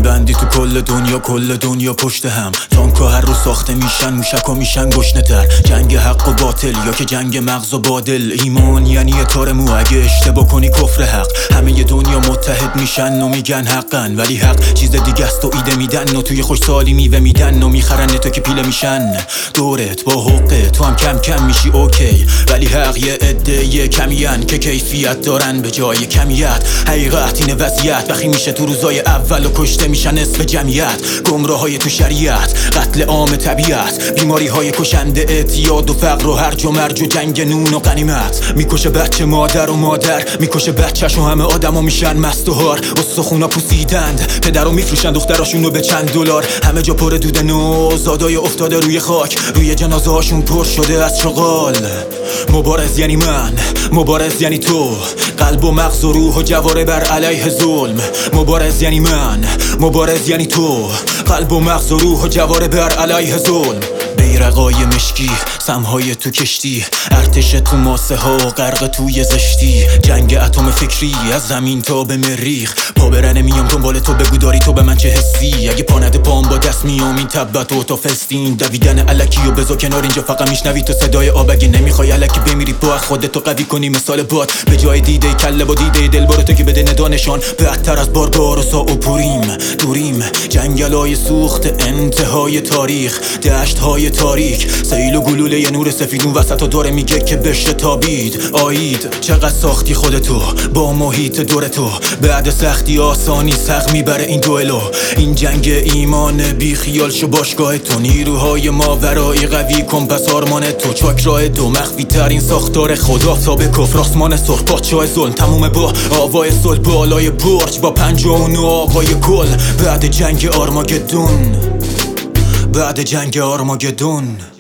جنبندی تو کل دنیا پشت هم. تانکا هر رو ساخته میشن، موشکا میشن گشنه تر. جنگ حق و باطل یا که جنگ مغز و بادل. ایمان یعنی تار مو، اگه اشتباه کنی کفر حق. همه دنیا متحد میشن و میگن حقن، ولی حق چیز دیگه است و ایده میدن و توی خوش سالی میوه میدن و میخرن تو که پیله میشن. دورت با حقه تو هم کم کم میشی اوکی، ولی حق یه عده کمیان که کیفیت دارن به جای کمیت. حقیقت اینه وضعیت وقتی میشه تو روزای اول و کشته میشن نصف جمعیت. گمراه های تو شریعت، قتل عام طبیعت، بیماری های کشنده اعتیاد و فقر و هرج و مرج و جنگ نون و غنیمت. میکشه بچه مادر و مادر، میکشه بچه‌ش و همه آدما میشن مست و هار. استخونا پوسیدند، پدرو میفروشن دختراشونو به چند دلار. همه جا پر دود نوزادای افتاده روی خاک، روی جنازه هاشون پر شده از شغال. مبارز یعنی من، مبارز یعنی تو، قلب و مغز و روح و جواره بر علیه ظلم. مبارز یعنی من، مبارز یعنی تو، قلب و مغز و روح و جواره بر علیه ظلم. بیرقای مشکی، سمهای تو کشتی، ارتش تو ماسه ها و غرق توی زشتی. جنگ اتم فکری از زمین تا به مریخ، پا برنه میام دنبال تو، بگو داری تو به من چه حسی. اگه پانده پام با دست میام این تبت و تا فلسطین. دویدن الکی و بذار کنار اینجا، فقط میشنوی تو صدای آب. اگه نمیخوای الکی بمیری با خودتو قوی کنی مثال باد. به جای دیده کله با دیده دل برو تو که بده ندانشان. بدتر از بارباروسا و دوریم جنگلای سوخت انتهای تاریخ، دشت های تاریک، سیل و گلوله ی نور سفیدون وسط ها داره میگه که بشه تابید. آید چقدر ساختی خودتو با محیط دور تو، بعد سختی آسانی سخت میبره این دوئلو. این جنگ ایمان بی خیال شو باشگاه تو، نیروهای ماورایی قوی کن پس آرمان تو. چاکرای دو مخفی ترین ساختار خدا تا به کفر آسمان سرخ پادشاه ظلم. تموم با آوای صلح بالای برج با 59 آقای کل. بعد جنگ آرماگدون، بعد جنگ آرماگدون.